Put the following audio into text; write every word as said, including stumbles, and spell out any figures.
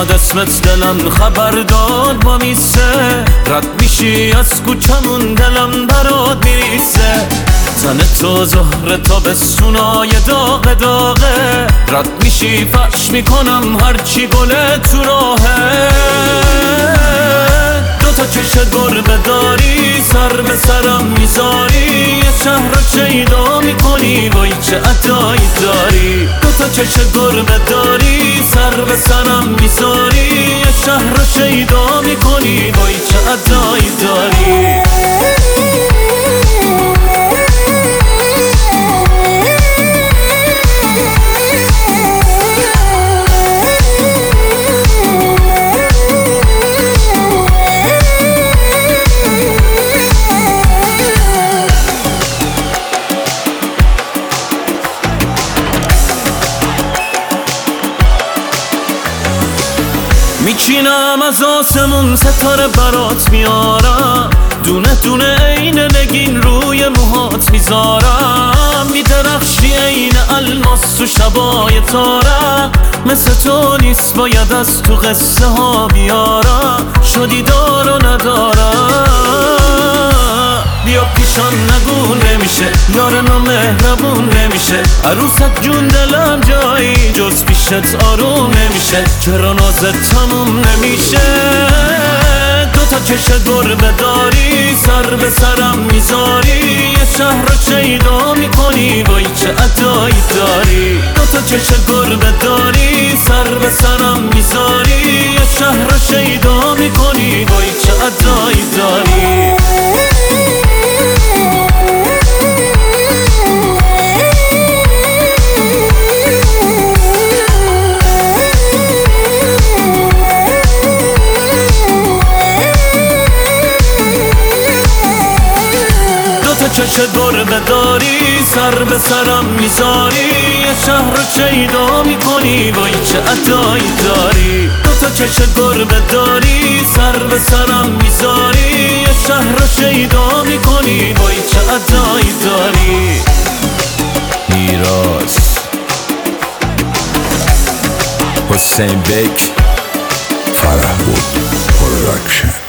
میاد اسمت دلم خبر داد با میسه، رد میشی از کوچمون دلم برات میریسه. تن تو زهر تابستونای داغ داغه، رد میشی فرش میکنم هرچی گله تو راهه. دوتا چشت گربه داری سر به سرم میذاری، یه شهر رو شیدا میکنی وای چه عطایی داری. دوتا چشت گربه داری سر به سرم میذاری، یه شهر رو شیدا میکنی وای چه عطایی داری. میچینم از آسمون ستاره برات میارم، دونه دونه عین نگین روی موهات میذارم. میدرخشی عین الماس تو شبای تارم، مثل تو نیست باید از تو قصه ها بیارم. شدی دار و ندارم، بیا پیشان نگو نمیشه، یارم و مهربون نمیشه. عروست جون دلم جایی جز پیشت آروم نمیشه، چرا نازت تموم نمیشه. دوتا چشت گربه داری سر به سرم میذاری، یه شهر رو شیدا میکنی وای چه عطایی داری. دوتا چشت گربه داری سر به سرم میذاری، یه شهر رو شیدا میکنی وای چه عطایی داری. چشت گربه داری سر به سرم میذاری، یه شهر رو شیدا میکنی وای چه عطایی داری. دوتا چشت گربه داری سر به سرم میذاری، یه شهر رو شیدا میکنی وای چه عطایی داری. میراث حسین بک فرح بود پروداکشن.